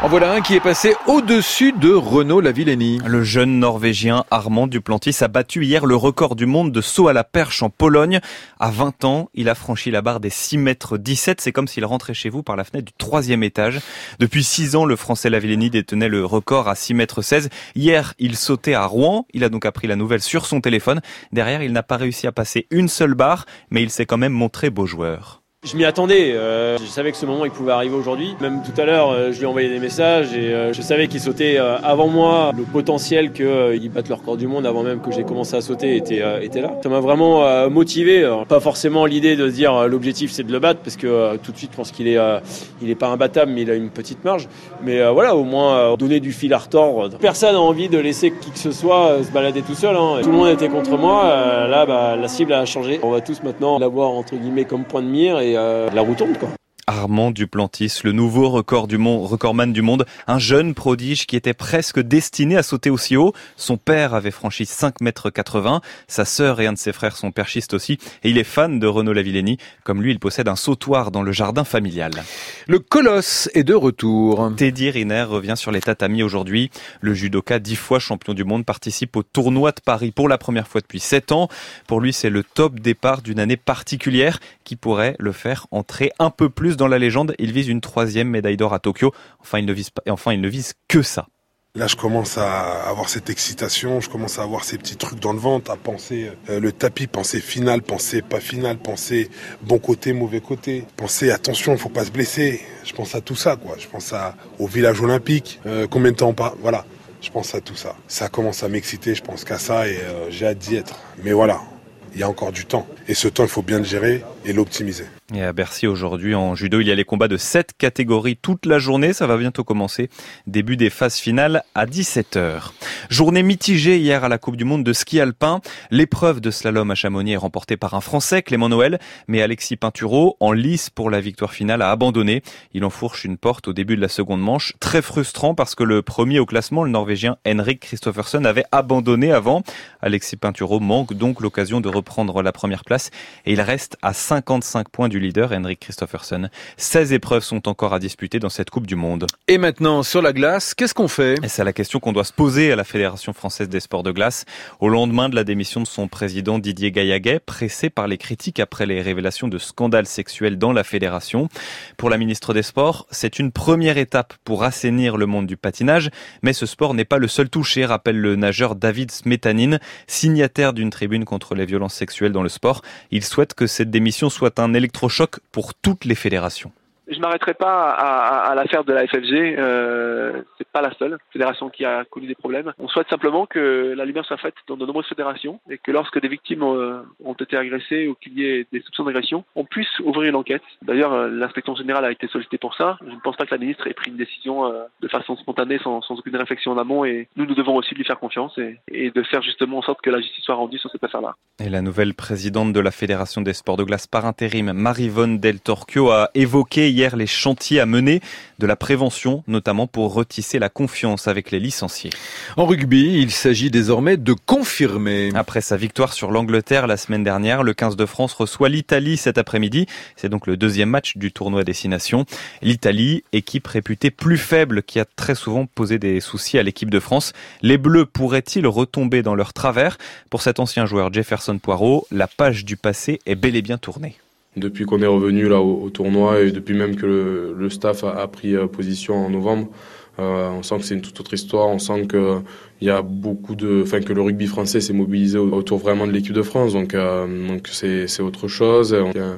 En voilà un qui est passé au-dessus de Renaud Lavillenie. Le jeune Norvégien Armand Duplantis a battu hier le record du monde de saut à la perche en Pologne. À 20 ans, il a franchi la barre des 6,17 m. C'est comme s'il rentrait chez vous par la fenêtre du 3e étage. Depuis 6 ans, le Français Lavillenie détenait le record à 6,16 m. Hier, il sautait à Rouen. Il a donc appris la nouvelle sur son téléphone. Derrière, il n'a pas réussi à passer une seule barre, mais il s'est quand même montré beau joueur. Je m'y attendais, je savais que ce moment il pouvait arriver aujourd'hui. Même tout à l'heure, je lui ai envoyé des messages et je savais qu'il sautait avant moi. Le potentiel qu'il batte le record du monde avant même que j'ai commencé à sauter était là. Ça m'a vraiment motivé. Pas forcément l'idée de se dire l'objectif c'est de le battre parce que tout de suite je pense qu'il est pas imbattable mais il a une petite marge. Mais voilà, au moins donner du fil à retordre. Personne n'a envie de laisser qui que ce soit se balader tout seul. Tout le monde était contre moi. Là, la cible a changé. On va tous maintenant l'avoir entre guillemets comme point de mire et la roue tourne quoi. Armand Duplantis, le nouveau recordman du monde, un jeune prodige qui était presque destiné à sauter aussi haut. Son père avait franchi 5,80 m, sa sœur et un de ses frères sont perchistes aussi, et il est fan de Renaud Lavillenie. Comme lui, il possède un sautoir dans le jardin familial. Le colosse est de retour. Teddy Riner revient sur les tatamis aujourd'hui. Le judoka 10 fois champion du monde participe au tournoi de Paris pour la première fois depuis 7 ans. Pour lui, c'est le top départ d'une année particulière qui pourrait le faire entrer un peu plus dans la légende. Il vise une 3e médaille d'or à Tokyo. Enfin, il ne vise que ça. Là, je commence à avoir cette excitation, je commence à avoir ces petits trucs dans le ventre, à penser le tapis, penser finale, penser pas finale, penser bon côté, mauvais côté, penser attention, faut pas se blesser. Je pense à tout ça, quoi. Je pense au village olympique, combien de temps on part, voilà. Je pense à tout ça. Ça commence à m'exciter, je pense qu'à ça et j'ai hâte d'y être. Mais voilà, il y a encore du temps. Et ce temps, il faut bien le gérer et l'optimiser. Et à Bercy aujourd'hui, en judo, il y a les combats de 7 catégories toute la journée. Ça va bientôt commencer. Début des phases finales à 17h. Journée mitigée hier à la Coupe du Monde de ski alpin. L'épreuve de slalom à Chamonix est remportée par un Français, Clément Noël. Mais Alexis Pinturault, en lice pour la victoire finale, a abandonné. Il enfourche une porte au début de la seconde manche. Très frustrant parce que le premier au classement, le Norvégien Henrik Kristoffersen, avait abandonné avant. Alexis Pinturault manque donc l'occasion de reprendre la première place. Et il reste à 55 points du leader, Henrik Kristoffersen. 16 épreuves sont encore à disputer dans cette Coupe du Monde. Et maintenant, sur la glace, qu'est-ce qu'on fait ? Et c'est la question qu'on doit se poser à la Fédération française des sports de glace. Au lendemain de la démission de son président Didier Gaillaguet, pressé par les critiques après les révélations de scandales sexuels dans la fédération. Pour la ministre des Sports, c'est une première étape pour assainir le monde du patinage. Mais ce sport n'est pas le seul touché, rappelle le nageur David Smetanin, signataire d'une tribune contre les violences sexuelles dans le sport. Il souhaite que cette démission soit un électrochoc pour toutes les fédérations. Je m'arrêterai pas à l'affaire de la FFG, c'est pas la seule fédération qui a connu des problèmes. On souhaite simplement que la lumière soit faite dans de nombreuses fédérations et que lorsque des victimes ont été agressées ou qu'il y ait des soupçons d'agression, on puisse ouvrir une enquête. D'ailleurs, l'inspection générale a été sollicitée pour ça. Je ne pense pas que la ministre ait pris une décision de façon spontanée, sans aucune réflexion en amont, et nous devons aussi lui faire confiance et de faire justement en sorte que la justice soit rendue sur cette affaire-là. Et la nouvelle présidente de la Fédération des sports de glace par intérim, Maryvonne Del Torchio, a évoqué hier les chantiers à mener, de la prévention, notamment pour retisser la confiance avec les licenciés. En rugby, il s'agit désormais de confirmer. Après sa victoire sur l'Angleterre la semaine dernière, le 15 de France reçoit l'Italie cet après-midi. C'est donc le 2e match du tournoi Destination. L'Italie, équipe réputée plus faible, qui a très souvent posé des soucis à l'équipe de France. Les Bleus pourraient-ils retomber dans leur travers ? Pour cet ancien joueur Jefferson Poirot, la page du passé est bel et bien tournée. Depuis qu'on est revenu là au tournoi et depuis même que le staff a pris position en novembre, on sent que c'est une toute autre histoire. On sent que il y a que le rugby français s'est mobilisé autour vraiment de l'équipe de France. Donc c'est autre chose. Il y a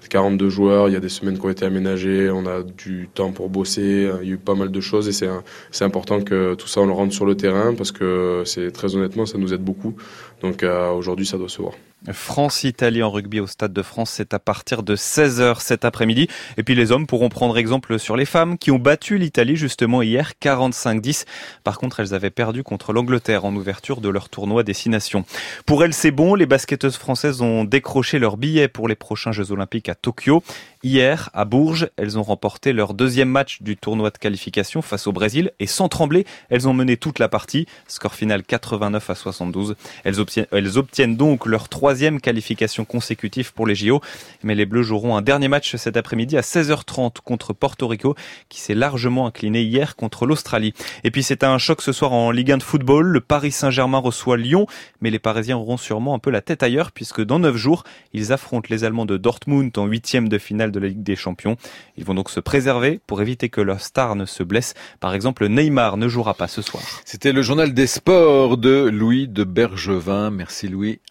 42 joueurs, il y a des semaines qui ont été aménagées, on a du temps pour bosser, il y a eu pas mal de choses et c'est important que tout ça on le rentre sur le terrain parce que très honnêtement ça nous aide beaucoup. Donc aujourd'hui ça doit se voir. France-Italie en rugby au Stade de France, c'est à partir de 16h cet après-midi. Et puis les hommes pourront prendre exemple sur les femmes qui ont battu l'Italie justement hier 45-10. Par contre, elles avaient perdu contre l'Angleterre en ouverture de leur tournoi Destination. Pour elles, c'est bon, les basketteuses françaises ont décroché leur billet pour les prochains Jeux Olympiques à Tokyo. Hier, à Bourges, elles ont remporté leur 2e match du tournoi de qualification face au Brésil et sans trembler, elles ont mené toute la partie. Score final 89-72. Elles obtiennent Elles obtiennent donc leur 3e qualification consécutive pour les JO. Mais les Bleus joueront un dernier match cet après-midi à 16h30 contre Porto Rico, qui s'est largement incliné hier contre l'Australie. Et puis c'est un choc ce soir en Ligue 1 de football. Le Paris Saint-Germain reçoit Lyon, mais les Parisiens auront sûrement un peu la tête ailleurs, puisque dans 9 jours, ils affrontent les Allemands de Dortmund en 8e de finale de la Ligue des Champions. Ils vont donc se préserver pour éviter que leur star ne se blesse. Par exemple, Neymar ne jouera pas ce soir. C'était le journal des sports de Louis de Bergevin. Merci Louis.